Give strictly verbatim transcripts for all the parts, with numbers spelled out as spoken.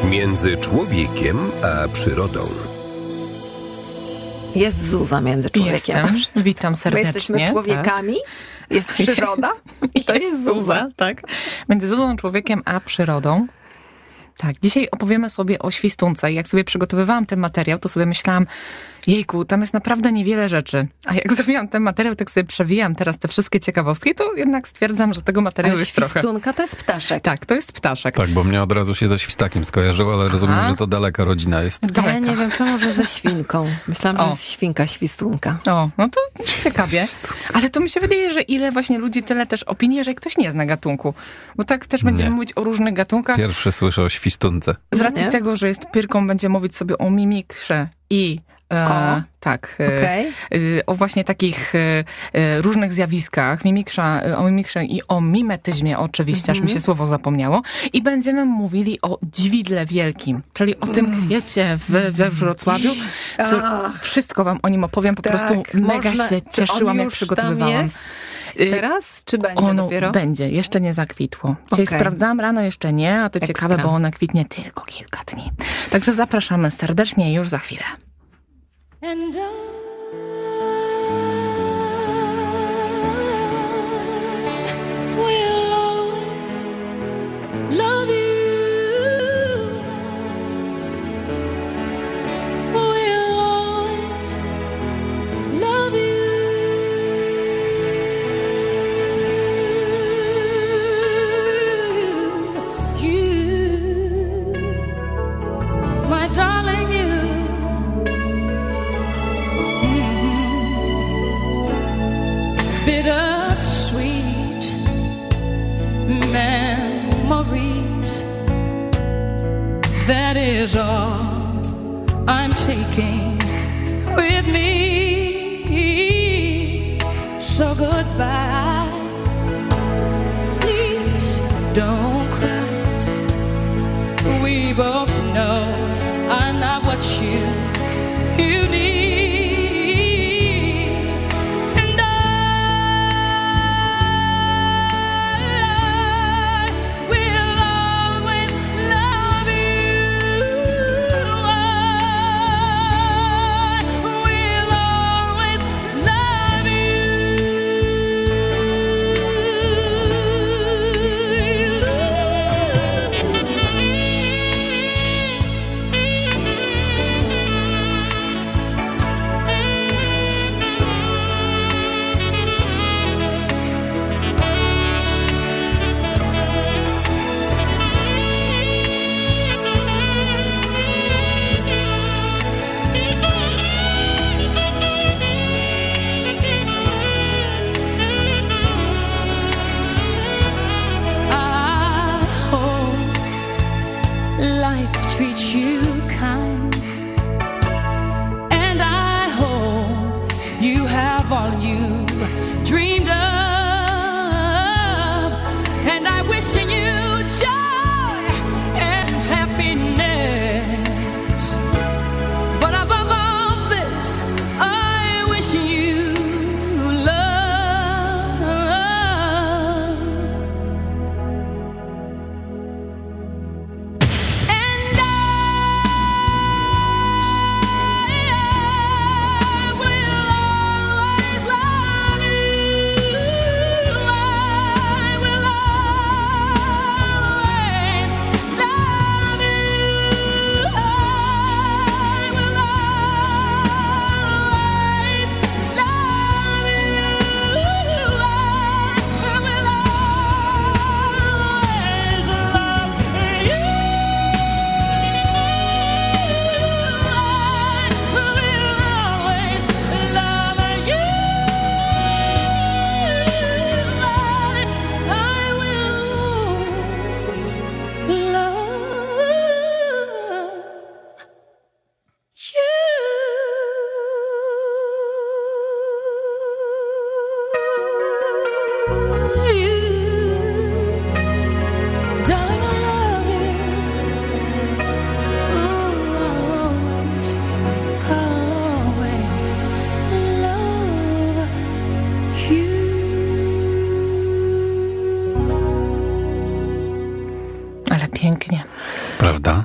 Między człowiekiem a przyrodą. Jest Zuza między człowiekiem. Jestem. Witam serdecznie. My jesteśmy człowiekami, tak. Jest przyroda i to jest, jest Zuza. Zuza. Tak. Między Zuzą, człowiekiem a przyrodą. Tak, dzisiaj opowiemy sobie o świstunce. Jak sobie przygotowywałam ten materiał, to sobie myślałam, jejku, tam jest naprawdę niewiele rzeczy. A jak zrobiłam ten materiał, tak sobie przewijam teraz te wszystkie ciekawostki, to jednak stwierdzam, że tego materiału ale jest trochę. Świstunka to jest ptaszek. Tak, to jest ptaszek. Tak, bo mnie od razu się ze świstakiem skojarzyło, ale rozumiem, Aha. że to daleka rodzina jest. Daleka. Ja nie wiem, czemu, że ze świnką. Myślałam, o. że jest świnka, świstunka. O, no to ciekawie. Ale to mi się wydaje, że ile właśnie ludzi, tyle też opinii, jeżeli ktoś nie zna gatunku. Bo tak też będziemy nie. mówić o różnych gatunkach. Pierwszy słyszę o świstunce. Z racji nie? tego, że jest pyrką, będzie mówić sobie o mimikrze i E, tak, okay. e, o właśnie takich e, różnych zjawiskach, mimikrza, o mimikrze i o mimetyzmie oczywiście, mm-hmm. aż mi się słowo zapomniało. I będziemy mówili o dźwidle wielkim, czyli o tym mm. kwiecie w, we Wrocławiu. Który, wszystko wam o nim opowiem, po tak, prostu mega można, się cieszyłam, jak przygotowywałam. Jest? Teraz? Czy będzie ono dopiero? Będzie, jeszcze nie zakwitło. Dzisiaj okay. sprawdzałam rano, jeszcze nie, a to Ekstra. ciekawe, bo ono kwitnie tylko kilka dni. Także zapraszamy serdecznie już za chwilę. And I will always love you. Will always love you. You, my darling, you. Bittersweet memories. That is all I'm taking with me. So goodbye. Please don't cry. We both know I'm not what you you need. Love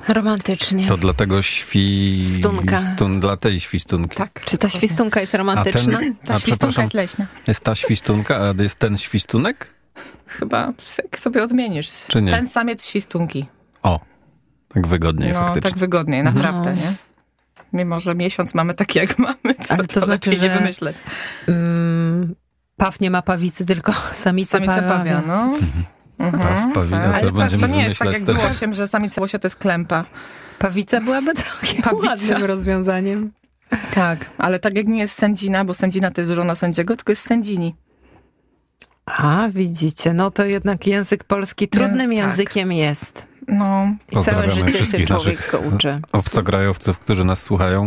Romantycznie. To dlatego Stunka. świstun, dla tej świstunki. Tak. Czy ta świstunka jest romantyczna? A ten- Ta A, świstunka przepraszam. jest leśna. Jest ta świstunka, a jest ten świstunek? Chyba jak sobie odmienisz. Czy nie? Ten samiec świstunki. O, tak wygodniej No, faktycznie. tak wygodniej, naprawdę, No. nie? Mimo, że miesiąc mamy taki, jak mamy, to, Ale to to znaczy, lepiej nie że- wymyśleć. Mm, paw nie ma pawicy, tylko samica, Samica pawia, no. Mhm. Paw, pawia, Ale to to, będziemy to nie jest tak wymyślać jak z teraz. łosiem, że samica łosia to jest klępa. Pawica byłaby całkiem Pawica. ładnym rozwiązaniem. Tak, ale tak jak nie jest sędzina, bo sędzina to jest żona sędziego, tylko jest sędzini. A, widzicie, no to jednak język polski trudnym Jęz- tak. językiem jest. No. I całe Pozdrawiamy życie się wszystkich człowiek naszych go uczy. obcokrajowców, którzy nas słuchają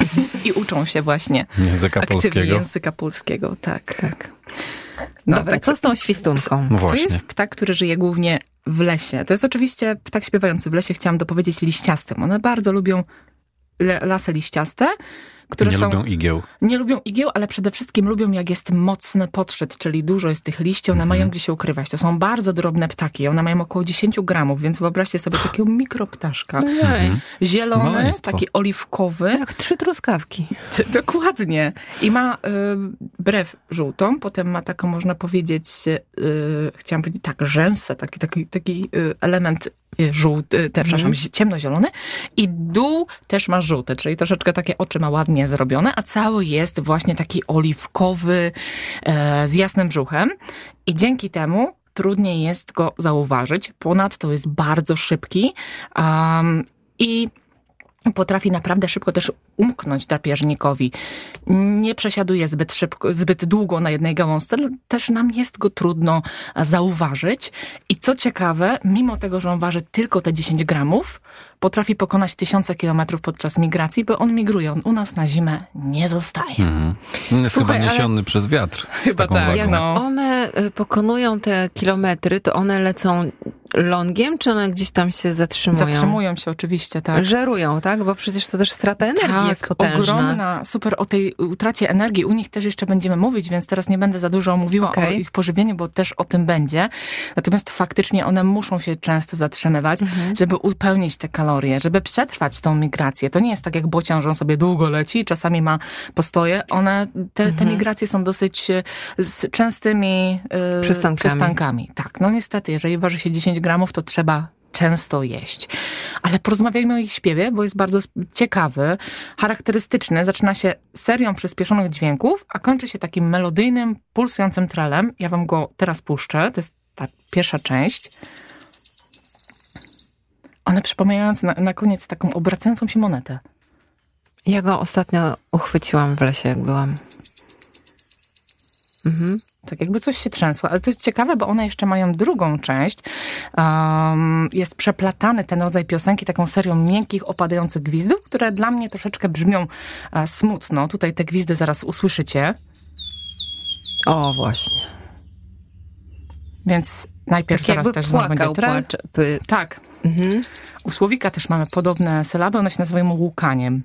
I uczą się właśnie języka aktywnie polskiego. języka polskiego, tak. Tak. No, Dobra, tak, co z tą świstunką? No to właśnie. jest ptak, który żyje głównie w lesie. To jest oczywiście ptak śpiewający w lesie, chciałam dopowiedzieć liściastym. One bardzo lubią le- lasy liściaste, które Nie są... lubią igieł. Nie lubią igieł, ale przede wszystkim lubią, jak jest mocny podszczyt, czyli dużo jest tych liści, one mają gdzie się ukrywać. To są bardzo drobne ptaki, one mają około dziesięć gramów, więc wyobraźcie sobie takiego mikroptaszka. Ojej, Zielony, Maleństwo. taki oliwkowy. jak trzy truskawki. T- Dokładnie. I ma y, brew żółtą, potem ma taką, można powiedzieć, y, chciałam powiedzieć tak, rzęsę, taki, taki, taki y, element y, żółty, te, przepraszam, zi- ciemnozielony. I dół też ma żółty, czyli troszeczkę takie oczy ma ładnie zrobione, a cały jest właśnie taki oliwkowy, e, z jasnym brzuchem. I dzięki temu trudniej jest go zauważyć. Ponadto jest bardzo szybki um, i potrafi naprawdę szybko też umknąć drapieżnikowi. Nie przesiaduje zbyt szybko, zbyt długo na jednej gałązce, też nam jest go trudno zauważyć. I co ciekawe, mimo tego, że on waży tylko te dziesięć gramów, potrafi pokonać tysiące kilometrów podczas migracji, bo on migruje, on u nas na zimę nie zostaje. Mhm. On jest Słuchaj, chyba ale- niesiony przez wiatr. Z Chyba taką tak, wagą. Jak no. one y, pokonują te kilometry, to one lecą longiem, czy one gdzieś tam się zatrzymują? Zatrzymują się oczywiście, tak. Żerują, tak? Bo przecież to też strata energii Tak, jest potężna. ogromna, super, o tej utracie energii, u nich też jeszcze będziemy mówić, więc teraz nie będę za dużo mówiła Okej. o ich pożywieniu, bo też o tym będzie. Natomiast faktycznie one muszą się często zatrzymywać, Mhm. żeby upełnić te kalorie, żeby przetrwać tą migrację. To nie jest tak jak bocian, że on sobie długo leci, czasami ma postoje. One, te, te Mhm. migracje są dosyć e, z częstymi e, Przystankami. przystankami. Tak, no niestety, jeżeli waży się dziesięć gramów, to trzeba często jeść. Ale porozmawiajmy o ich śpiewie, bo jest bardzo sp- ciekawy, charakterystyczny. Zaczyna się serią przyspieszonych dźwięków, a kończy się takim melodyjnym, pulsującym trelem. Ja wam go teraz puszczę. To jest ta pierwsza część. One przypominają na, na koniec taką obracającą się monetę. Ja go ostatnio uchwyciłam w lesie, jak byłam. Mhm. Tak jakby coś się trzęsło. Ale to jest ciekawe, bo one jeszcze mają drugą część. Um, jest przeplatany ten rodzaj piosenki taką serią miękkich, opadających gwizdów, które dla mnie troszeczkę brzmią e, smutno. Tutaj te gwizdy zaraz usłyszycie. O, właśnie. Więc najpierw Tak zaraz jakby też znowu będzie płakał. trel. Płacze, py. Tak. Mhm. U słowika też mamy podobne sylaby. One się nazywają łukaniem.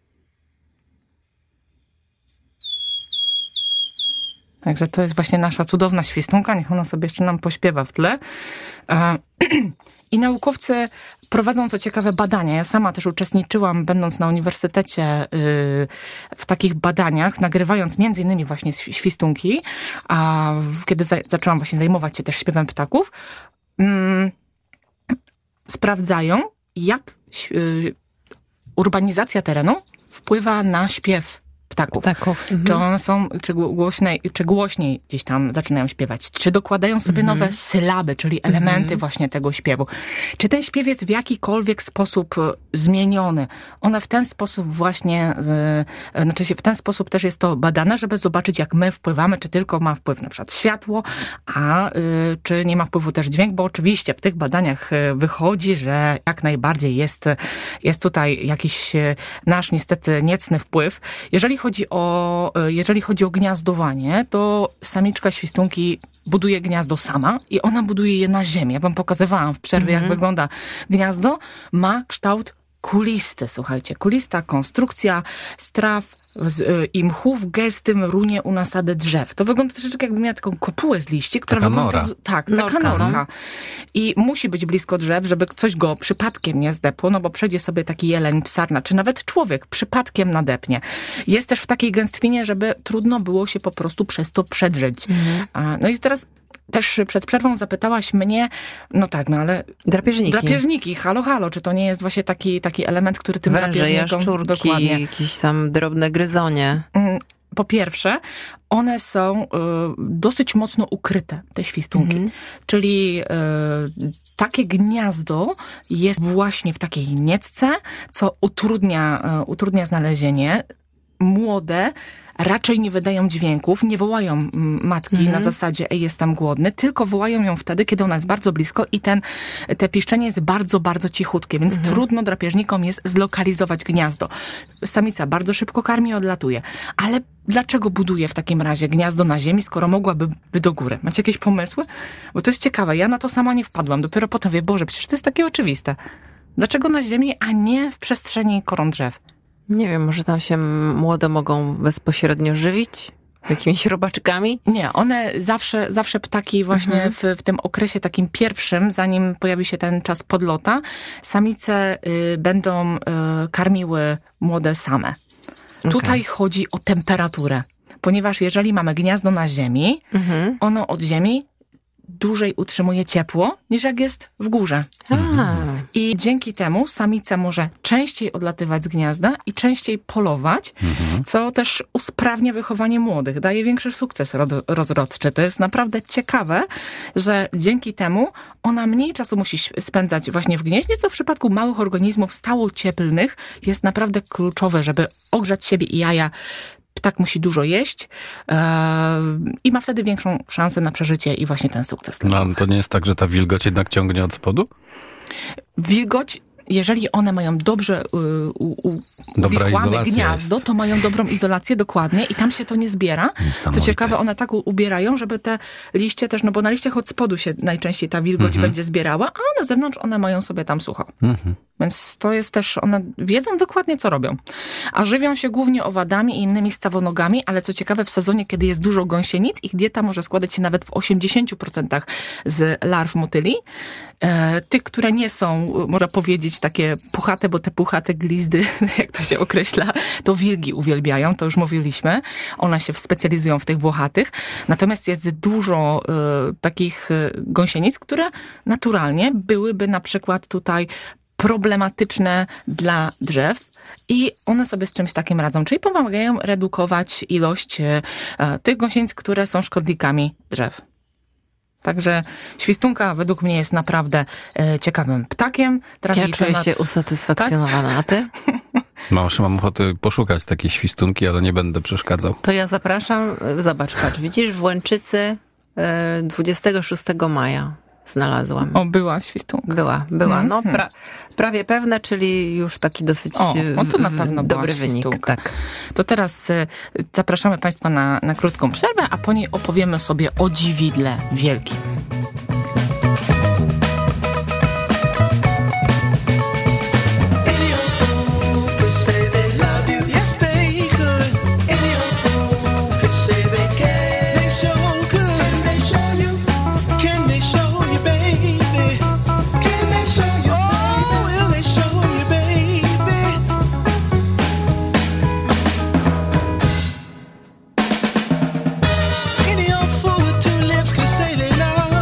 Także to jest właśnie nasza cudowna świstunka. Niech ona sobie jeszcze nam pośpiewa w tle. E, I naukowcy prowadzą, co ciekawe, badania. Ja sama też uczestniczyłam, będąc na uniwersytecie, y, w takich badaniach, nagrywając między innymi właśnie świ- świstunki, a w- kiedy za- zaczęłam właśnie zajmować się też śpiewem ptaków, mm, sprawdzają, jak y, urbanizacja terenu wpływa na śpiew ptaków. Ptaków. Czy Mhm. one są, czy głośniej, czy głośniej gdzieś tam zaczynają śpiewać? Czy dokładają sobie Mhm. nowe sylaby, czyli elementy właśnie tego śpiewu? Czy ten śpiew jest w jakikolwiek sposób e, zmieniony? One w ten sposób właśnie, e, e, znaczy się w ten sposób też jest to badane, żeby zobaczyć, jak my wpływamy, czy tylko ma wpływ na przykład światło, a e, czy nie ma wpływu też dźwięk, bo oczywiście w tych badaniach e, wychodzi, że jak najbardziej jest, jest tutaj jakiś e, nasz niestety niecny wpływ. Jeżeli chodzi o, jeżeli chodzi o gniazdowanie, to samiczka świstunki buduje gniazdo sama i ona buduje je na ziemi. Ja wam pokazywałam w przerwie, jak wygląda gniazdo. Ma kształt kulisty, słuchajcie, kulista konstrukcja z traw z, y, i mchu w gęstym runie u nasady drzew. To wygląda troszeczkę jakby miała taką kopułę z liści, która Taka wygląda... nora. Z, tak, Norka, taka norka. no. I musi być blisko drzew, żeby coś go przypadkiem nie zdepło, no bo przejdzie sobie taki jeleń, sarna, czy nawet człowiek przypadkiem nadepnie. Jest też w takiej gęstwinie, żeby trudno było się po prostu przez to przedrzeć. Mhm. A, no i teraz też przed przerwą zapytałaś mnie, no tak, no ale Drapieżniki. drapieżniki, halo, halo, czy to nie jest właśnie taki, taki element, który tym Węże, drapieżnikom... jaszczurki, Dokładnie. jakieś tam drobne gryzonie. Mm, Po pierwsze, one są y, dosyć mocno ukryte, te świstunki. Mhm. Czyli y, takie gniazdo jest właśnie w takiej niecce, co utrudnia, y, utrudnia znalezienie. Młode raczej nie wydają dźwięków, nie wołają mm, matki Mhm. na zasadzie, ej, jestem głodny, tylko wołają ją wtedy, kiedy ona jest bardzo blisko i ten, te piszczenie jest bardzo, bardzo cichutkie, więc Mhm. trudno drapieżnikom jest zlokalizować gniazdo. Samica bardzo szybko karmi i odlatuje. Ale dlaczego buduje w takim razie gniazdo na ziemi, skoro mogłaby by do góry? Macie jakieś pomysły? Bo to jest ciekawe, ja na to sama nie wpadłam. Dopiero potem wie, Boże, przecież to jest takie oczywiste. Dlaczego na ziemi, a nie w przestrzeni koron drzew? Nie wiem, może tam się młode mogą bezpośrednio żywić? Jakimiś robaczkami? Nie, one zawsze, zawsze ptaki właśnie Mhm. w, w tym okresie takim pierwszym, zanim pojawi się ten czas podlota, samice y, będą y, karmiły młode same. Okej. Tutaj chodzi o temperaturę, ponieważ jeżeli mamy gniazdo na ziemi, Mhm. ono od ziemi dłużej utrzymuje ciepło, niż jak jest w górze. A, I dzięki temu samica może częściej odlatywać z gniazda i częściej polować, co też usprawnia wychowanie młodych, daje większy sukces rod- rozrodczy. To jest naprawdę ciekawe, że dzięki temu ona mniej czasu musi spędzać właśnie w gnieździe, co w przypadku małych organizmów stałocieplnych jest naprawdę kluczowe, żeby ogrzać siebie i jaja. Ptak musi dużo jeść e, i ma wtedy większą szansę na przeżycie i właśnie ten sukces. No, to nie jest tak, że ta wilgoć jednak ciągnie od spodu? Wilgoć, jeżeli one mają dobrze y, u, u, Dobra uwikłane izolacja gniazdo, jest. to mają dobrą izolację, dokładnie, i tam się to nie zbiera. Co Niesamowite. ciekawe, one tak u- ubierają, żeby te liście też, no bo na liściach od spodu się najczęściej ta wilgoć Mhm. będzie zbierała, a na zewnątrz one mają sobie tam sucho. Mhm. Więc to jest też, one wiedzą dokładnie, co robią. A żywią się głównie owadami i innymi stawonogami, ale co ciekawe, w sezonie, kiedy jest dużo gąsienic, ich dieta może składać się nawet w osiemdziesiąt procent z larw motyli. E, tych, które nie są, można powiedzieć, takie puchate, bo te puchate glizdy, jak to się określa, to wilgi uwielbiają, to już mówiliśmy. One się specjalizują w tych włochatych. Natomiast jest dużo e, takich e, gąsienic, które naturalnie byłyby na przykład tutaj problematyczne dla drzew i one sobie z czymś takim radzą, czyli pomagają redukować ilość e, tych gąsienic, które są szkodnikami drzew. Także świstunka według mnie jest naprawdę e, ciekawym ptakiem. Teraz ja jej czuję temat- się usatysfakcjonowana, a ty? Masz, mam ochotę poszukać takiej świstunki, ale nie będę przeszkadzał. To ja zapraszam, zobacz, patrz, widzisz, w Łęczycy e, dwudziestego szóstego maja znalazłam. O, była świstunka. Była, była. No, Mhm. pra, prawie pewne, czyli już taki dosyć O, o, to na w- pewno była dobry wynik. świstunka. Tak. To teraz e, zapraszamy Państwa na, na krótką przerwę, a po niej opowiemy sobie o dziwidle wielkim. Any old fool with two lips could say they love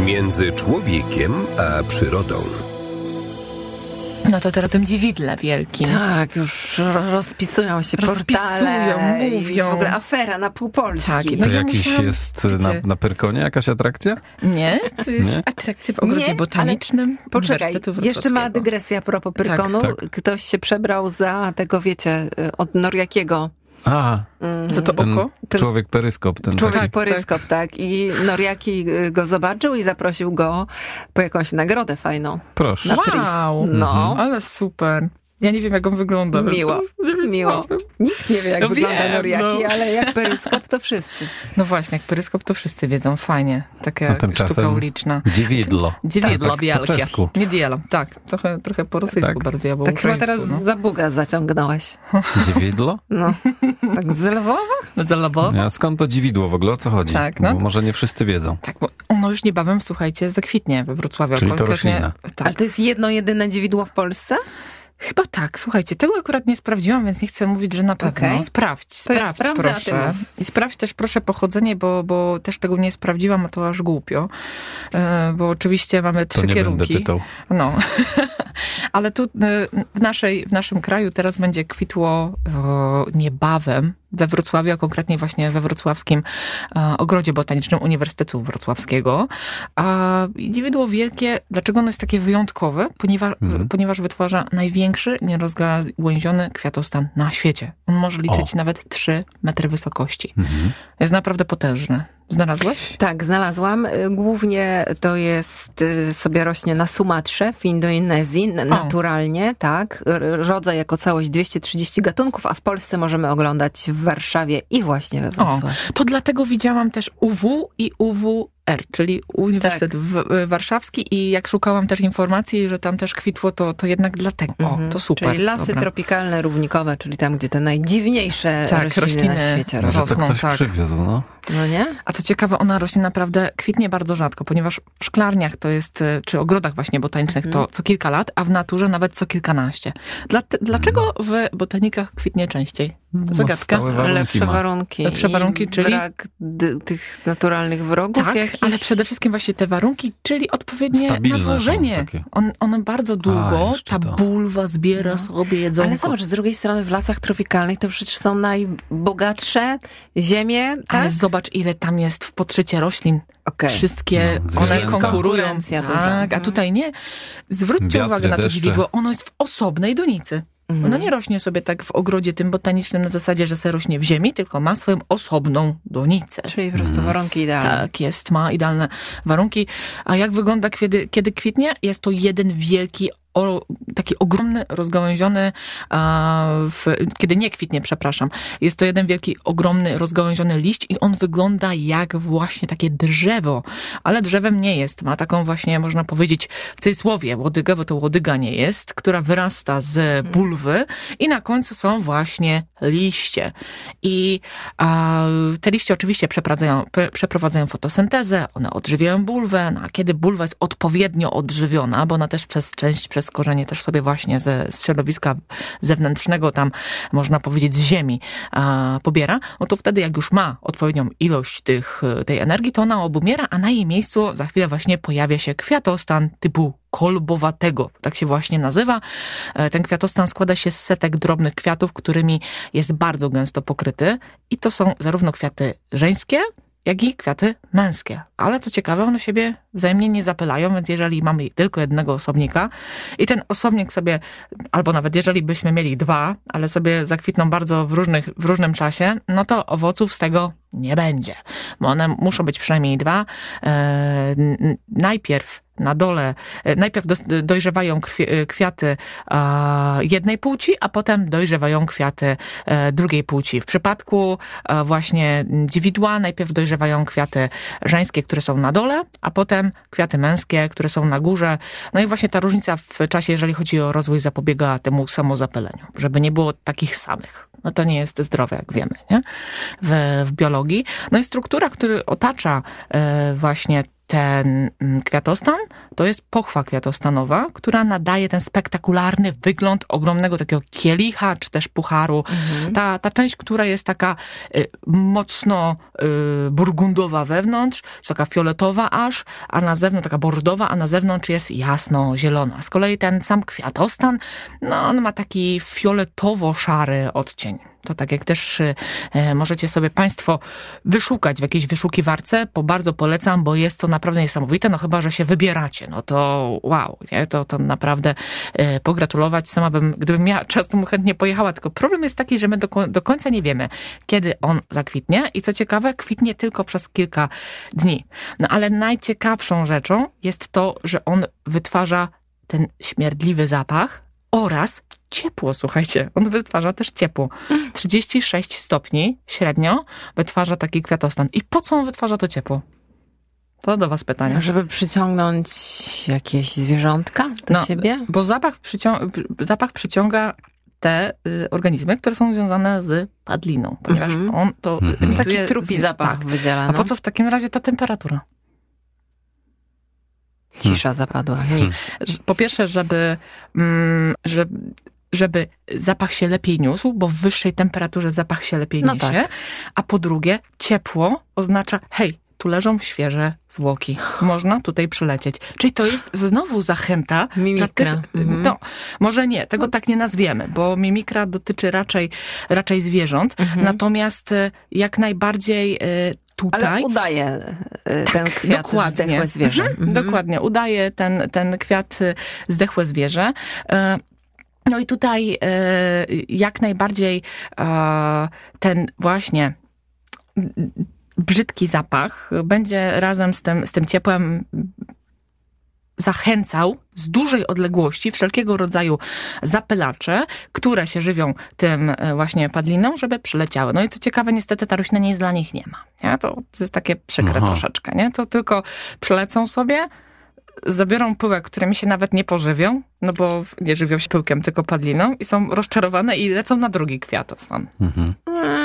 Między człowiekiem a przyrodą. No to teraz o tym dziwidle wielkim. Tak, już ro- rozpisują się Rozpisują, portale. mówią. I w ogóle afera na pół Polski. Tak, i To No ja jakiś musiałam- jest na, wiecie- na Pyrkonie jakaś atrakcja? Nie, to jest Nie? atrakcja w ogrodzie Nie, botanicznym Poczekaj, Uniwersytetu jeszcze ma Wrocławskiego. dygresja a propos Pyrkonu. Tak. Ktoś się przebrał za tego, wiecie, od Noriakiego. A, Za to ten oko? Ten- człowiek peryskop. Ten Człowiek taki. poryskop, tak. I Noriaki go zobaczył i zaprosił go po jakąś nagrodę fajną. Proszę. Na tryf. Wow, No. ale super. Ja nie wiem, jak on wygląda. więc Miło, nie miło. wiedziałam. Nikt nie wie, jak No wygląda wiem, Noriaki, no. ale jak peryskop, to wszyscy. No właśnie, jak peryskop to wszyscy wiedzą. Fajnie. Taka A tymczasem sztuka uliczna. Dziwidlo. Dziewidło tak, po wielkie. czesku. Nie dielo, tak. Trochę, trochę po rosyjsku Tak. bardziej, albo Tak chyba ukraińsku. teraz no. za Buga zaciągnąłeś. Dziwidlo? No, tak z Lwowa? No za Lwow? A skąd to dziwidło w ogóle? O co chodzi? Tak, no Bo to- może nie wszyscy wiedzą. Tak, bo ono już niebawem, słuchajcie, zakwitnie we Wrocławiu. Czyli to Konkretnie- roślina. Tak. Ale to jest jedno, jedyne dziewidło w Polsce? Chyba tak, słuchajcie, tego akurat nie sprawdziłam, więc nie chcę mówić, że na pewno. Okej. Sprawdź, To ja sprawdź sprawdzę, a ty proszę. mów. I sprawdź też proszę pochodzenie, bo, bo też tego nie sprawdziłam, a to aż głupio. E, Bo oczywiście mamy To trzy nie kierunki. będę pytał. No. Ale tu e, w, naszej, w naszym kraju teraz będzie kwitło o, niebawem we Wrocławiu, a konkretnie właśnie we wrocławskim e, Ogrodzie Botanicznym Uniwersytetu Wrocławskiego. A dziwidło wielkie, dlaczego ono jest takie wyjątkowe? Ponieważ, Mhm. ponieważ wytwarza największy, nierozgałęziony kwiatostan na świecie. On może liczyć O. nawet trzy metry wysokości. Mhm. Jest naprawdę potężny. Znalazłaś? Tak, znalazłam. Y, Głównie to jest, y, sobie rośnie na Sumatrze, w Indonezji, n- naturalnie, tak. R- Rodzaj jako całość dwieście trzydzieści gatunków, a w Polsce możemy oglądać w Warszawie i właśnie we O, Wrocławiu. to dlatego widziałam też U W i U W R, czyli Uniwersytet Tak. w- Warszawski i jak szukałam też informacji, że tam też kwitło, to, to jednak dlatego. O, Mhm. to super. Czyli lasy Dobra. tropikalne, równikowe, czyli tam, gdzie te najdziwniejsze Tak, rośliny, rośliny na świecie Może rosną. to Rosną, ktoś tak. przywiózł, no. No nie? A co ciekawe, ona rośnie naprawdę, kwitnie bardzo rzadko, ponieważ w szklarniach to jest, e, czy ogrodach właśnie botanicznych to co kilka lat, a w naturze nawet co kilkanaście. Dla, dlaczego w botanikach kwitnie częściej? Bo Zagadka. stałe warunki Lepsze ma. warunki. Lepsze i warunki, czyli? brak d- tych naturalnych wrogów Tak, jakichś. ale przede wszystkim właśnie te warunki, czyli odpowiednie Stabilne są nawożenie. takie. On, one bardzo długo, jeszcze ta to. bulwa zbiera sobie jedzonko. Ale zobacz, z drugiej strony w lasach tropikalnych to przecież są najbogatsze ziemie, tak? Ale zobacz, ile tam jest w podszycie roślin. Okej. Wszystkie No, one zwierzęta. konkurują. Konkurencja duża. Tak, a Mhm. tutaj nie. Zwróćcie Wiatry, uwagę na to deszcze. dziwidło. Ono jest w osobnej donicy. Mhm. Ono nie rośnie sobie tak w ogrodzie tym botanicznym na zasadzie, że se rośnie w ziemi, tylko ma swoją osobną donicę. Czyli po prostu warunki idealne. Tak jest, ma idealne warunki. A jak wygląda, kiedy, kiedy kwitnie? Jest to jeden wielki, o, taki ogromny, rozgałęziony, a, w, kiedy nie kwitnie, przepraszam, jest to jeden wielki, ogromny, rozgałęziony liść i on wygląda jak właśnie takie drzewo, ale drzewem nie jest. Ma taką właśnie, można powiedzieć, w cudzysłowie łodygę, bo to łodyga nie jest, która wyrasta z bulwy i na końcu są właśnie liście. I a, te liście oczywiście przeprowadzają, pre- przeprowadzają fotosyntezę, one odżywiają bulwę, no, a kiedy bulwa jest odpowiednio odżywiona, bo ona też przez część, przez korzenie też sobie właśnie ze z środowiska zewnętrznego, tam można powiedzieć z ziemi a, pobiera, no to wtedy jak już ma odpowiednią ilość tych, tej energii, to ona obumiera, a na jej miejscu za chwilę właśnie pojawia się kwiatostan typu kolbowatego, tak się właśnie nazywa. E, Ten kwiatostan składa się z setek drobnych kwiatów, którymi jest bardzo gęsto pokryty i to są zarówno kwiaty żeńskie, jak i kwiaty męskie. Ale co ciekawe, one siebie wzajemnie nie zapylają, więc jeżeli mamy tylko jednego osobnika i ten osobnik sobie, albo nawet jeżeli byśmy mieli dwa, ale sobie zakwitną bardzo w, różnych, w różnym czasie, no to owoców z tego nie będzie. Bo one muszą być przynajmniej dwa. E, n- najpierw na dole, e, najpierw dos- dojrzewają krwi- e, kwiaty e, jednej płci, a potem dojrzewają kwiaty e, drugiej płci. W przypadku e, właśnie dziwidła najpierw dojrzewają kwiaty żeńskie, które są na dole, a potem kwiaty męskie, które są na górze. No i właśnie ta różnica w czasie, jeżeli chodzi o rozwój, zapobiega temu samozapyleniu, żeby nie było takich samych. No to nie jest zdrowe, jak wiemy, nie? W, w biologii. No i struktura, która otacza e, właśnie ten kwiatostan to jest pochwa kwiatostanowa, która nadaje ten spektakularny wygląd ogromnego takiego kielicha, czy też pucharu. Mhm. Ta, ta część, która jest taka y, mocno y, burgundowa wewnątrz, jest taka fioletowa aż, a na zewnątrz taka bordowa, a na zewnątrz jest jasno-zielona. Z kolei ten sam kwiatostan, no on ma taki fioletowo-szary odcień. To tak jak też e, możecie sobie Państwo wyszukać w jakiejś wyszukiwarce, bo bardzo polecam, bo jest to naprawdę niesamowite, no chyba, że się wybieracie, no to wow, nie? To, to naprawdę e, pogratulować. Sama bym, gdybym miała czas, to bym chętnie pojechała, tylko problem jest taki, że my do, do końca nie wiemy, kiedy on zakwitnie i co ciekawe, kwitnie tylko przez kilka dni. No ale najciekawszą rzeczą jest to, że on wytwarza ten śmierdliwy zapach oraz ciepło, słuchajcie. On wytwarza też ciepło. trzydzieści sześć stopni średnio wytwarza taki kwiatostan. I po co on wytwarza to ciepło? To do was pytanie. Żeby przyciągnąć jakieś zwierzątka do no, siebie? Bo zapach, przycią- zapach przyciąga te y, organizmy, które są związane z padliną, ponieważ mm-hmm. on to mm-hmm. emituje... Taki trupi zapach tak. wydziela. No. A po co w takim razie ta temperatura? Cisza hmm. zapadła. Nic. Po pierwsze, żeby... Mm, żeby żeby zapach się lepiej niósł, bo w wyższej temperaturze zapach się lepiej no niesie. Tak. A po drugie, ciepło oznacza, hej, tu leżą świeże zwłoki. Można tutaj przylecieć. Czyli to jest znowu zachęta. Mimikra. Dla tych, mhm. No, może nie, tego tak nie nazwiemy, bo mimikra dotyczy raczej, raczej zwierząt. Mhm. Natomiast jak najbardziej tutaj... Ale udaje ten tak, kwiat dokładnie. zdechłe zwierzę. Mhm. Dokładnie, udaje ten, ten kwiat zdechłe zwierzę. No i tutaj jak najbardziej ten właśnie brzydki zapach będzie razem z tym, z tym ciepłem zachęcał z dużej odległości wszelkiego rodzaju zapylacze, które się żywią tym właśnie padliną, żeby przyleciały. No i co ciekawe, niestety ta roślina nic dla nich nie ma. Nie? To jest takie przykre Aha. troszeczkę. Nie? To tylko przylecą sobie, zabiorą pyłek, którymi się nawet nie pożywią, no bo nie żywią się pyłkiem, tylko padliną i są rozczarowane i lecą na drugi kwiatostan. Mhm.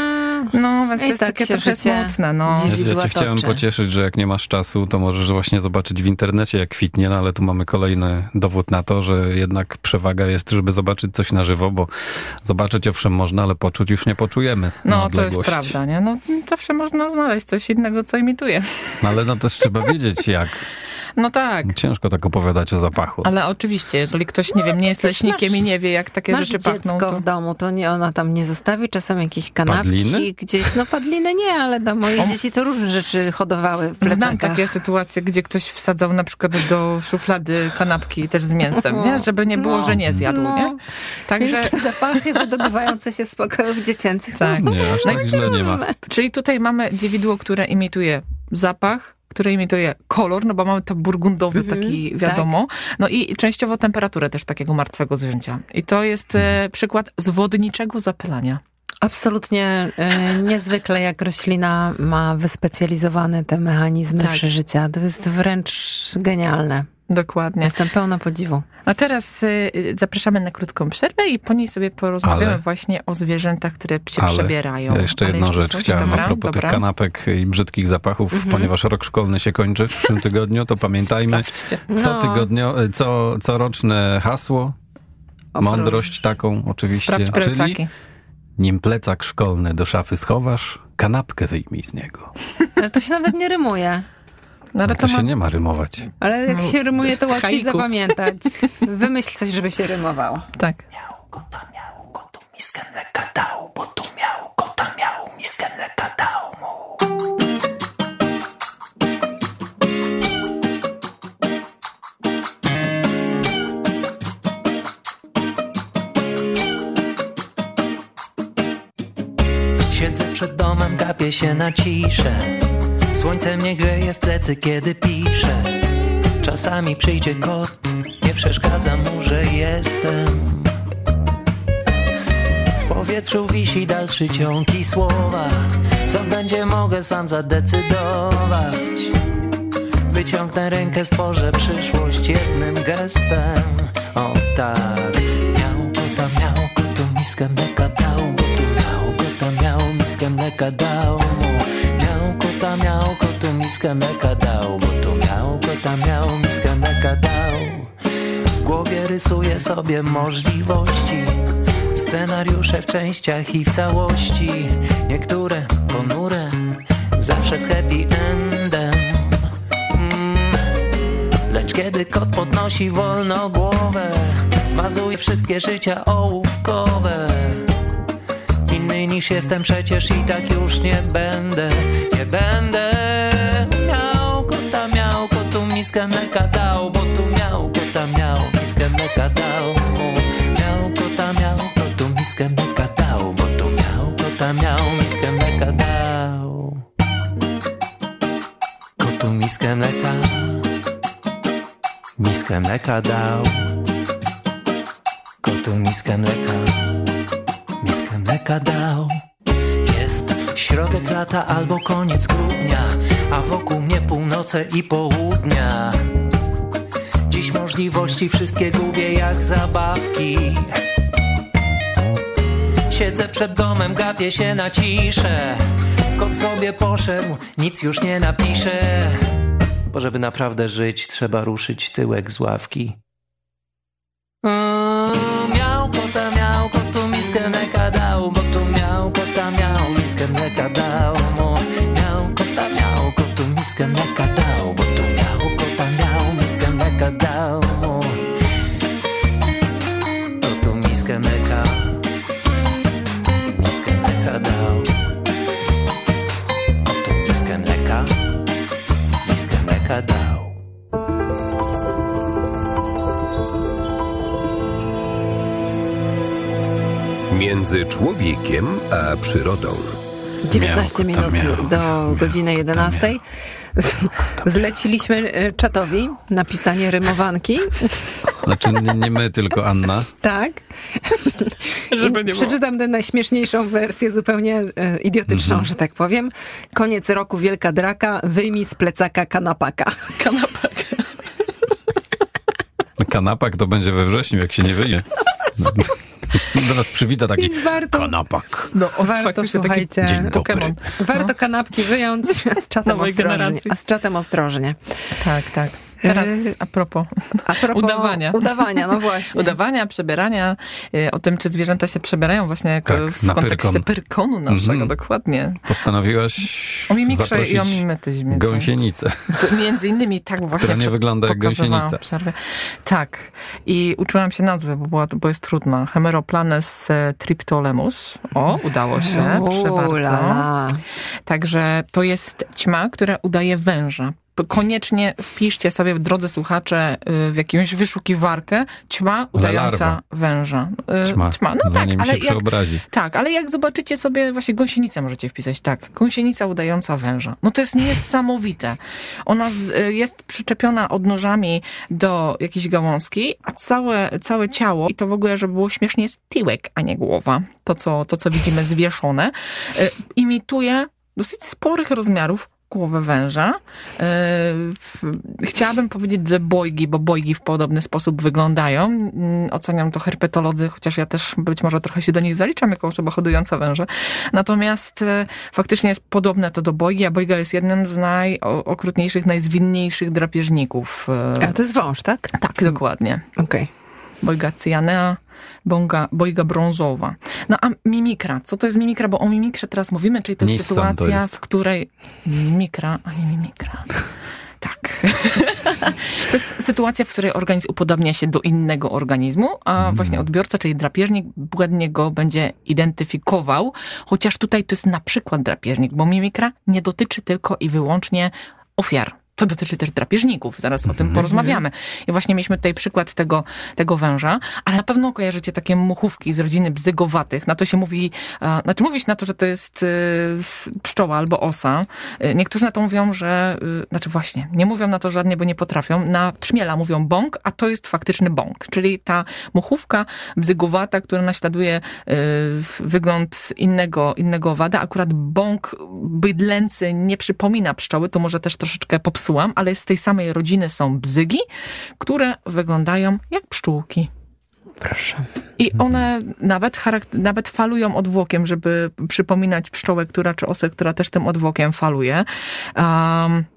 No, więc I to jest tak takie trochę smutne. No. Ja, ja cię chciałem pocieszyć, że jak nie masz czasu, to możesz właśnie zobaczyć w internecie, jak kwitnie, no ale tu mamy kolejny dowód na to, że jednak przewaga jest, żeby zobaczyć coś na żywo, bo zobaczyć owszem można, ale poczuć już nie poczujemy. No, to jest prawda, nie? No, zawsze można znaleźć coś innego, co imituje. No, ale no też trzeba wiedzieć, jak. No tak. Ciężko tak opowiadać o zapachu. Ale oczywiście, jeżeli ktoś, nie no, wiem, nie jest leśnikiem masz, i nie wie, jak takie masz rzeczy pachną. Masz dziecko to... w domu, to nie, ona tam nie zostawi czasem jakieś kanapki Padliny? gdzieś. No padliny nie, ale da moje On... dzieci to różne rzeczy hodowały w plecakach. Znam takie sytuacje, gdzie ktoś wsadzał na przykład do szuflady kanapki też z mięsem, nie? Żeby nie było, no, że nie zjadł, no. nie? Także zapachy wydobywające się z pokojów dziecięcych. Tak. Nie, aż tak no źle nie ma. Czyli tutaj mamy dziewidło, które imituje zapach, które imituje kolor, no bo mamy to burgundowy mm-hmm, taki, wiadomo. Tak. No i częściowo temperaturę też takiego martwego zwierzęcia. I to jest e, przykład zwodniczego zapylania. Absolutnie e, niezwykle, jak roślina ma wyspecjalizowane te mechanizmy tak. przeżycia. To jest wręcz genialne. Dokładnie. Jestem pełna podziwu. A teraz y, zapraszamy na krótką przerwę i po niej sobie porozmawiamy ale, właśnie o zwierzętach, które się ale przebierają. Ja jeszcze ale jedną jeszcze rzecz coś? chciałem Dobra, a propos dobra. tych kanapek i brzydkich zapachów, mhm. ponieważ rok szkolny się kończy w przyszłym tygodniu, to pamiętajmy, co no. tygodnio, co, coroczne hasło, Ostroż. mądrość taką oczywiście, czyli nim plecak szkolny do szafy schowasz, kanapkę wyjmij z niego. Ale to się nawet nie rymuje. No, ale to, to się ma... nie ma rymować. Ale jak się rymuje, to łatwiej Haiku. zapamiętać. Wymyśl coś, żeby się rymowało. Tak. Miał kota, miał kotu miskę mleka dał, bo tu miał kota, miał miskę mleka dał mu. Siedzę przed domem, gapię się na ciszę. Słońce mnie grzeje w plecy, kiedy piszę. Czasami przyjdzie kot, nie przeszkadza mu, że jestem. W powietrzu wisi dalszy ciąg i słowa. Co będzie, mogę sam zadecydować. Wyciągnę rękę, stworzę przyszłość jednym gestem. O tak. Miał kota, miał kotu miskę mleka dał, bo tu miał kota, miał miskę mleka dał mu. Miał kota, miał kotu miskę miskę mleka dał, bo tu miał, kota miał, miskę mleka dał. W głowie rysuję sobie możliwości, scenariusze w częściach i w całości. Niektóre ponure, zawsze z happy endem. mm. Lecz kiedy kot podnosi wolno głowę, zmazuje wszystkie życia ołówkowe. Inny niż jestem przecież i tak już nie będę, nie będę. Miał kota, miał kotu miskę mleka dał, bo tu miał kota, miał miskę mleka dał. Miał kota, miał kotu miskę mleka dał, bo tu miał kota, miał miskę mleka dał. Kotu miskę mleka, miskę mleka dał. Kotu miskę mleka, miskę mleka dał. Jest środek lata albo koniec grudnia, a wokół mnie północe i południa. Dziś możliwości wszystkie gubię jak zabawki. Siedzę przed domem, gapię się na ciszę. Kot sobie poszedł, nic już nie napiszę. Bo żeby naprawdę żyć, trzeba ruszyć tyłek z ławki. Mm, miał kota, miał kotu miskę mleka dał, bo tu miał kota, miał miskę mleka dał. Miał kota, miał kotu miskę mleka dał, bo tu miał kota, miał miskę mleka dał. Kotu miskę mleka, miskę mleka dał. Kotu miskę mleka, miskę mleka dał. Między człowiekiem a przyrodą. dziewiętnaście Miał kota, minut miał, do miał, godziny miał, jedenastej. Zleciliśmy e, czatowi napisanie rymowanki. Znaczy nie, nie my, tylko Anna. Tak. Żeby nie było. Przeczytam tę najśmieszniejszą wersję, zupełnie e, idiotyczną, Mhm. że tak powiem. Koniec roku, wielka draka, wyjmij z plecaka kanapaka. Kanapek. Kanapak to będzie we wrześniu, jak się nie wyje. Do nas przywita taki Więc warto, kanapak. No, warto faktycznie taki słuchajcie, Dzień dobry. Pokemon. warto kanapki wyjąć, a z czatem Nowej ostrożnie. generacji. A z czatem ostrożnie. Tak, tak. Teraz Yy, a propos A propos udawania. Udawania, no właśnie. Udawania, przebierania, y, o tym, czy zwierzęta się przebierają właśnie jako Tak, w na kontekście pyrkon. pyrkonu naszego, Mhm. dokładnie. Postanowiłaś O mimikrze zaprosić i o mimetyzmie. tak. gąsienicę. To między innymi tak właśnie Która nie przed- wygląda jak pokazywałam gąsienica. w przerwie. Tak. I uczyłam się nazwy, bo, była, bo jest trudna. Hemeroplanes triptolemus. O, udało się. Proszę U, bardzo. la, la. Także to jest ćma, która udaje węża. Koniecznie wpiszcie sobie, drodzy słuchacze, w jakąś wyszukiwarkę ćma udająca larwa. węża. Y, Ćma, ćma. No zanim tak, się ale jak, przeobrazi. tak, ale jak zobaczycie sobie, właśnie gąsienicę możecie wpisać, tak, gąsienica udająca węża. No to jest niesamowite. Ona z, y, jest przyczepiona odnóżami do jakiejś gałązki, a całe, całe ciało, i to w ogóle, żeby było śmiesznie, jest tyłek, a nie głowa. To, co, to, co widzimy zwieszone, y, imituje dosyć sporych rozmiarów głowę węża. Yy, chciałabym powiedzieć, że bojgi, bo bojgi w podobny sposób wyglądają. Yy, oceniam to herpetolodzy, chociaż ja też być może trochę się do nich zaliczam jako osoba hodująca węże. Natomiast yy, faktycznie jest podobne to do bojgi, a bojga jest jednym z najokrutniejszych, najzwinniejszych drapieżników. Yy, A to jest wąż, tak? tak, dokładnie. Okej. Bojga cyanea, bonga, bojga brązowa. No a mimikra. Co to jest mimikra? Bo o mimikrze teraz mówimy, czyli to jest Nissan sytuacja, to jest. w której... Mimikra, a nie mimikra. Tak. To jest sytuacja, w której organizm upodobnia się do innego organizmu, a Mm. właśnie odbiorca, czyli drapieżnik, błędnie go będzie identyfikował. Chociaż tutaj to jest na przykład drapieżnik, bo mimikra nie dotyczy tylko i wyłącznie ofiar. To dotyczy też drapieżników, zaraz o tym porozmawiamy. I właśnie mieliśmy tutaj przykład tego, tego węża, ale na pewno kojarzycie takie muchówki z rodziny bzygowatych. Na to się mówi, e, znaczy mówi się na to, że to jest e, pszczoła albo osa. E, niektórzy na to mówią, że, e, znaczy właśnie, nie mówią na to żadnie, bo nie potrafią. Na trzmiela mówią bąk, a to jest faktyczny bąk, czyli ta muchówka bzygowata, która naśladuje e, wygląd innego, innego owada. Akurat bąk bydlęcy nie przypomina pszczoły, to może też troszeczkę popsułam, ale z tej samej rodziny są bzygi, które wyglądają jak pszczółki. Proszę. I one nawet, charak- nawet falują odwłokiem, żeby przypominać pszczołę, która, czy osę, która też tym odwłokiem faluje. Um,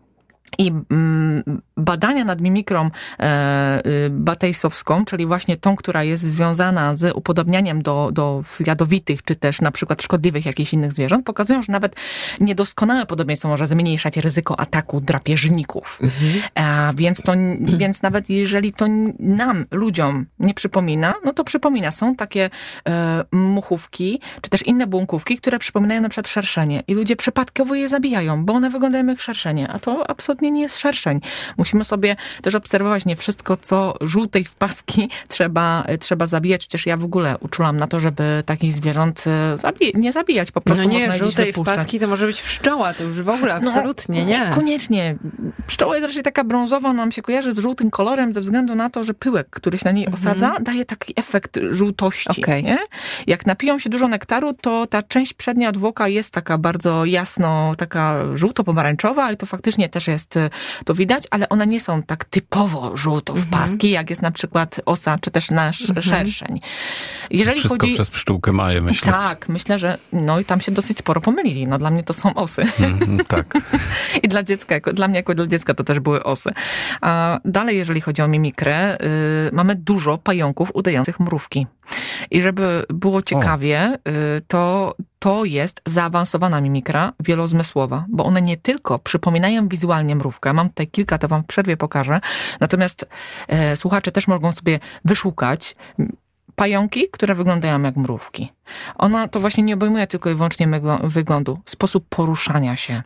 I badania nad mimikrą e, batejsowską, czyli właśnie tą, która jest związana z upodobnianiem do, do jadowitych, czy też na przykład szkodliwych jakichś innych zwierząt, pokazują, że nawet niedoskonałe podobieństwo może zmniejszać ryzyko ataku drapieżników. Mhm. E, więc, to, więc nawet jeżeli to nam, ludziom nie przypomina, no to przypomina. Są takie e, muchówki, czy też inne błąkówki, które przypominają na przykład szerszenie. I ludzie przypadkowo je zabijają, bo one wyglądają jak szerszenie, a to absolutnie nie jest szerszeń. Musimy sobie też obserwować, nie wszystko, co żółtej wpaski trzeba, trzeba zabijać. Przecież ja w ogóle uczulam na to, żeby takich zwierząt zabi- nie zabijać. Po prostu no nie, można żółtej wpaski to może być pszczoła, to już w ogóle absolutnie no, nie. Koniecznie. Pszczoła jest raczej taka brązowa, nam się kojarzy z żółtym kolorem ze względu na to, że pyłek, który się na niej osadza, mhm. daje taki efekt żółtości. Okay. Nie? Jak napiją się dużo nektaru, to ta część przednia odwłoka jest taka bardzo jasno, taka żółto-pomarańczowa i to faktycznie też jest, to widać, ale one nie są tak typowo żółto w paski, mhm. jak jest na przykład osa, czy też nasz mhm. szerszeń. Jeżeli Wszystko chodzi... przez pszczółkę Maję, myślę. Tak, myślę, że no i tam się dosyć sporo pomylili. No dla mnie to są osy. Mm, tak. I dla dziecka, jako, dla mnie jako dla dziecka to też były osy. A dalej, jeżeli chodzi o mimikrę, yy, mamy dużo pająków udających mrówki. I żeby było ciekawie, yy, to to jest zaawansowana mimikra wielozmysłowa, bo one nie tylko przypominają wizualnie mrówkę, mam tutaj kilka, to wam w przerwie pokażę, natomiast e, słuchacze też mogą sobie wyszukać pająki, które wyglądają jak mrówki. Ona to właśnie nie obejmuje tylko i wyłącznie wyglądu, sposób poruszania się.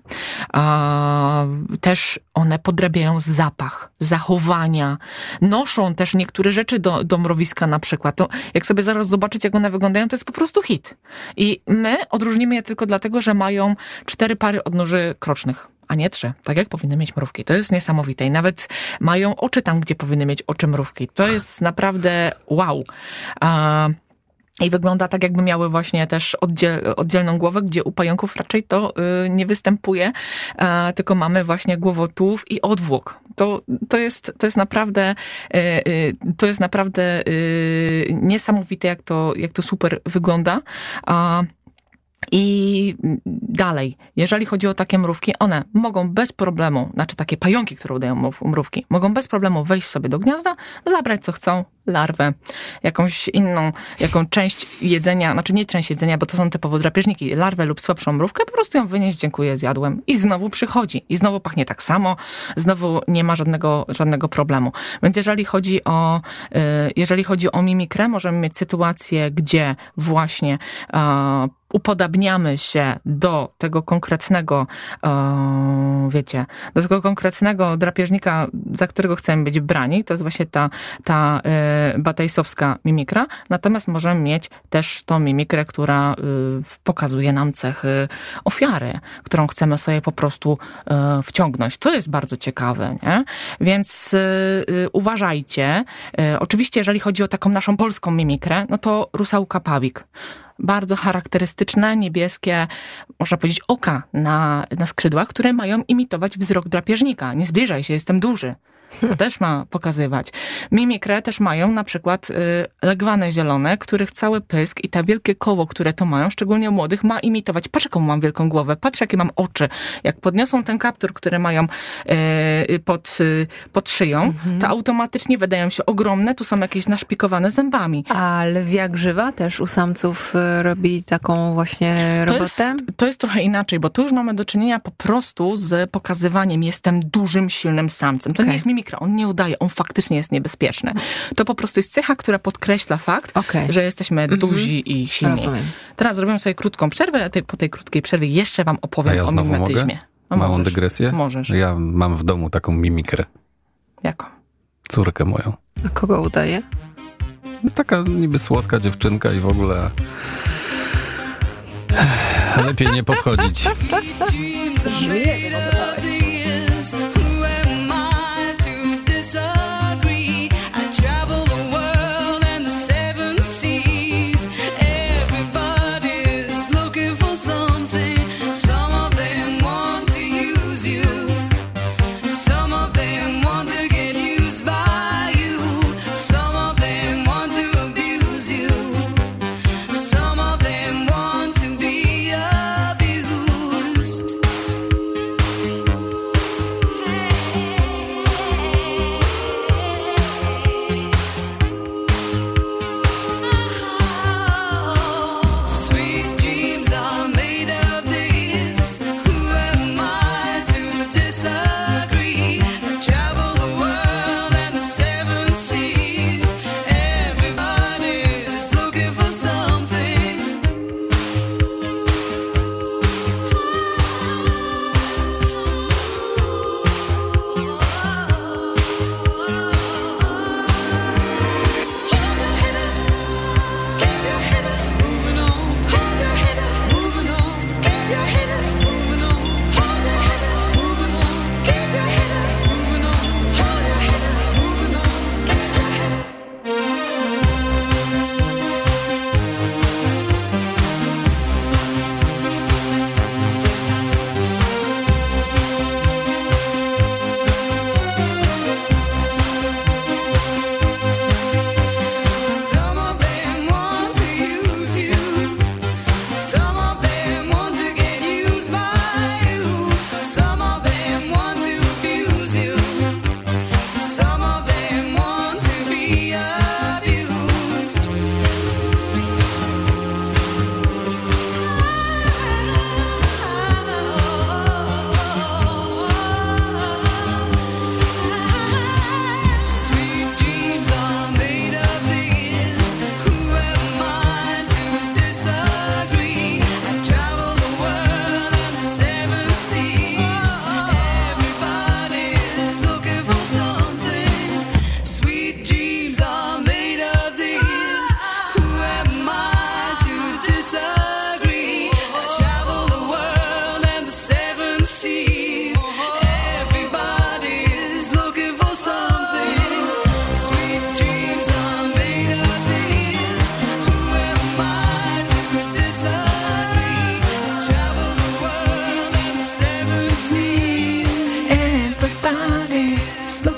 A, też one podrabiają zapach, zachowania, noszą też niektóre rzeczy do, do mrowiska na przykład. To jak sobie zaraz zobaczycie, jak one wyglądają, to jest po prostu hit. I my odróżnimy je tylko dlatego, że mają cztery pary odnóży krocznych. A nie trzy, tak jak powinny mieć mrówki. To jest niesamowite. I nawet mają oczy tam, gdzie powinny mieć oczy mrówki. To jest naprawdę wow. A, i wygląda tak, jakby miały właśnie też oddziel, oddzielną głowę, gdzie u pająków raczej to y, nie występuje, a, tylko mamy właśnie głowotłów i odwłok. To, to, jest, to jest naprawdę, y, y, to jest naprawdę y, niesamowite, jak to, jak to super wygląda. A, I dalej, jeżeli chodzi o takie mrówki, one mogą bez problemu, znaczy takie pająki, które udają mrówki, mogą bez problemu wejść sobie do gniazda, zabrać co chcą, larwę, jakąś inną, jaką część jedzenia, znaczy nie część jedzenia, bo to są typowo drapieżniki, larwę lub słabszą mrówkę, po prostu ją wynieść, dziękuję, zjadłem i znowu przychodzi. I znowu pachnie tak samo, znowu nie ma żadnego, żadnego problemu. Więc jeżeli chodzi o, jeżeli chodzi o mimikrę, możemy mieć sytuację, gdzie właśnie upodabniamy się do tego konkretnego, e, wiecie, do tego konkretnego drapieżnika, za którego chcemy być brani. To jest właśnie ta, ta e, batejsowska mimikra. Natomiast możemy mieć też tą mimikrę, która e, pokazuje nam cechy ofiary, którą chcemy sobie po prostu e, wciągnąć. To jest bardzo ciekawe, nie? Więc e, e, uważajcie. E, oczywiście, jeżeli chodzi o taką naszą polską mimikrę, no to rusałka pawik. Bardzo charakterystyczne, niebieskie, można powiedzieć, oka na, na skrzydłach, które mają imitować wzrok drapieżnika. Nie zbliżaj się, jestem duży. To też ma pokazywać. Mimikrę też mają na przykład y, legwane zielone, których cały pysk i te wielkie koło, które to mają, szczególnie u młodych, ma imitować. Patrz, jaką mam wielką głowę, patrz, jakie mam oczy. Jak podniosą ten kaptur, który mają y, pod, y, pod szyją, mhm. to automatycznie wydają się ogromne, tu są jakieś naszpikowane zębami. A lwia grzywa też u samców robi taką właśnie robotę? To jest, to jest trochę inaczej, bo tu już mamy do czynienia po prostu z pokazywaniem, jestem dużym, silnym samcem. To okay. nie jest mimikra, on nie udaje, on faktycznie jest niebezpieczny. To po prostu jest cecha, która podkreśla fakt, okay. że jesteśmy mm-hmm. duzi i silni. Rozumiem. Teraz zrobimy sobie krótką przerwę, a po tej krótkiej przerwie jeszcze wam opowiem a ja o mimetyzmie. No, małą możesz. dygresję? Możesz. Ja mam w domu taką mimikrę. Jaką? Córkę moją. A kogo udaje? No, taka niby słodka dziewczynka i w ogóle lepiej nie podchodzić.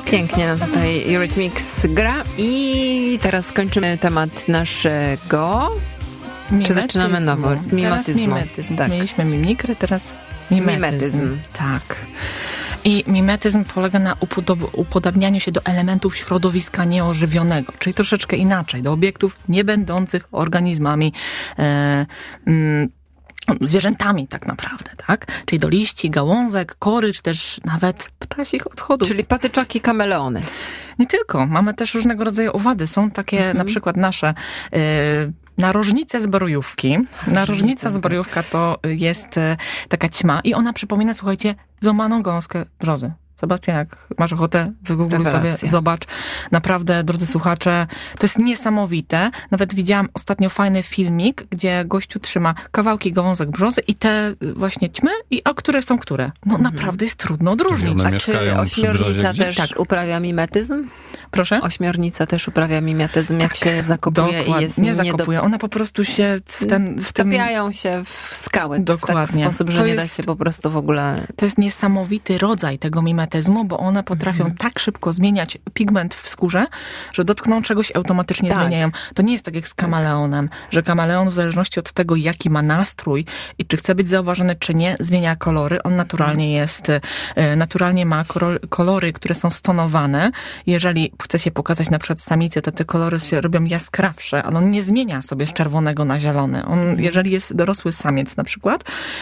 Pięknie nam tutaj Eurythmics gra i teraz kończymy temat naszego... Mimetyzmu. Czy zaczynamy nowo? Mimetyzmu. Teraz mimetyzm. Tak. Mieliśmy mimikrę, teraz mimetyzm. Mimetyzm. Tak. I mimetyzm polega na upodob- upodabnianiu się do elementów środowiska nieożywionego, czyli troszeczkę inaczej, do obiektów niebędących organizmami, e, mm, zwierzętami tak naprawdę, tak? Czyli do liści, gałązek, kory, czy też nawet ptasich odchodów. Czyli patyczaki, kameleony. Nie tylko. Mamy też różnego rodzaju owady. Są takie Mhm. na przykład nasze... Yy, Narożnice zbrojówki. Narożnica zbrojówka to jest e, taka ćma i ona przypomina, słuchajcie, złamaną gąskę brzozy. Sebastian, jak masz ochotę, wygoogluj sobie, zobacz. Naprawdę, drodzy słuchacze, to jest niesamowite. Nawet widziałam ostatnio fajny filmik, gdzie gościu trzyma kawałki gałązek brzozy i te właśnie ćmy, i a które są które. No mhm. naprawdę jest trudno odróżnić. One A czy ośmiornica też tak. uprawia mimetyzm? Proszę? Ośmiornica też uprawia mimetyzm, jak tak, się zakopuje i jest nie zakopuje. Do... Ona po prostu się w ten... W Wtapiają tym... się w skały Dokładnie. w taki sposób, że to nie jest... da się po prostu w ogóle... To jest niesamowity rodzaj tego mimetyzmu, bo one potrafią mhm. tak szybko zmieniać pigment w skórze, że dotkną czegoś, automatycznie tak. zmieniają. To nie jest tak jak z kameleonem, że kameleon w zależności od tego, jaki ma nastrój i czy chce być zauważony, czy nie, zmienia kolory. On naturalnie jest, naturalnie ma kolory, które są stonowane. Jeżeli chce się pokazać na przykład samicy, to te kolory się robią jaskrawsze, ale on nie zmienia sobie z czerwonego na zielony. On, mhm. jeżeli jest dorosły samiec na przykład,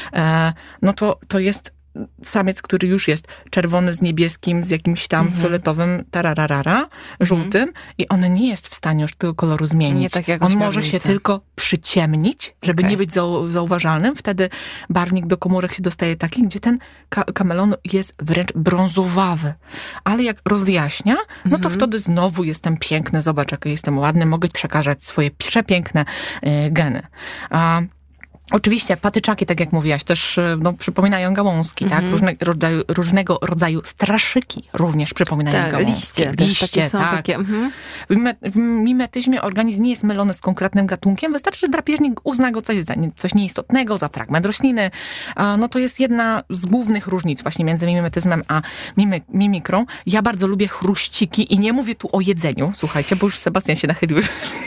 no to, to jest samiec, który już jest czerwony z niebieskim, z jakimś tam mhm. fioletowym, tararara, żółtym mhm. i on nie jest w stanie już tego koloru zmienić. Nie tak jak on może się tylko przyciemnić, żeby okay. nie być zau- zauważalnym. Wtedy barwnik do komórek się dostaje taki, gdzie ten ka- kameleon jest wręcz brązowawy. Ale jak rozjaśnia, no to mhm. wtedy znowu jestem piękny, zobacz, jaki jestem ładny, mogę przekazać swoje przepiękne y, geny. A oczywiście patyczaki, tak jak mówiłaś, też no, przypominają gałązki, mm-hmm. tak? Różne, rodzaju, różnego rodzaju straszyki również przypominają tak, gałązki. Liście, liście takie są tak. Takie, mm-hmm. w, mime, w mimetyzmie organizm nie jest mylony z konkretnym gatunkiem. Wystarczy, że drapieżnik uzna go coś za coś nieistotnego, za fragment rośliny. A, no to jest jedna z głównych różnic właśnie między mimetyzmem a mimy, mimikrą. Ja bardzo lubię chruściki i nie mówię tu o jedzeniu, słuchajcie, bo już Sebastian się nachylił.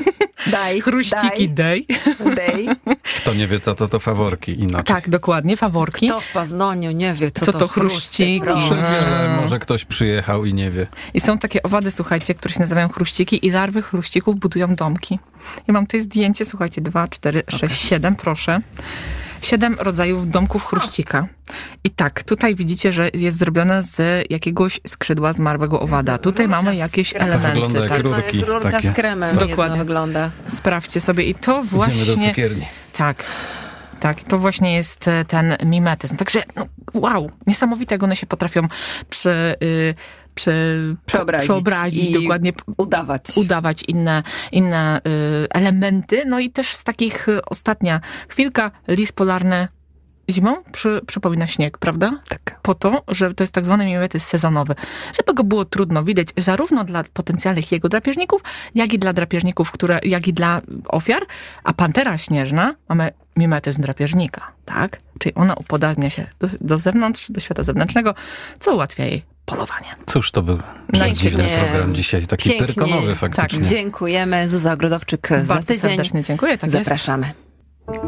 Daj, chruściki, daj. Daj. Kto nie wie, co to, to faworki inaczej. Tak, dokładnie, faworki. Kto w Poznaniu nie wie, co, co to, to chruściki. Wiele, może ktoś przyjechał i nie wie. I są takie owady, słuchajcie, które się nazywają chruściki i larwy chruścików budują domki. Ja mam tutaj zdjęcie, słuchajcie, dwa, cztery, sześć, okay. siedem, proszę. Siedem rodzajów domków chruścika. I tak, tutaj widzicie, że jest zrobione z jakiegoś skrzydła zmarłego owada. Tutaj rurka mamy jakieś elementy. To wygląda jak tak. rurki. Rurka takie. z kremem. Dokładnie. Wygląda. Sprawdźcie sobie. I to właśnie... Idziemy do cukierni. Tak. Tak, to właśnie jest ten mimetyzm. Także, no, wow, niesamowite, jak one się potrafią przy... Yy, Przy, przeobrazić, przeobrazić i dokładnie udawać, udawać inne, inne y, elementy. No i też z takich y, ostatnia chwilka, lis polarny zimą przy, przypomina śnieg, prawda? Tak. Po to, że to jest tak zwany mimetyzm sezonowy. Żeby go było trudno widać zarówno dla potencjalnych jego drapieżników, jak i dla drapieżników, które, jak i dla ofiar. A pantera śnieżna mamy mimetyzm drapieżnika, tak? Czyli ona upodabnia się do, do zewnątrz, do świata zewnętrznego, co ułatwia jej polowanie. Cóż to był dziwny program dzisiaj, taki pięknie, pyrkonowy faktycznie. Tak, dziękujemy. Zuza Ogrodowczyk za Bardzo tydzień. serdecznie dziękuję. Tak Zapraszamy. Jest.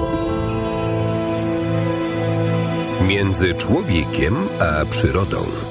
Między człowiekiem a przyrodą.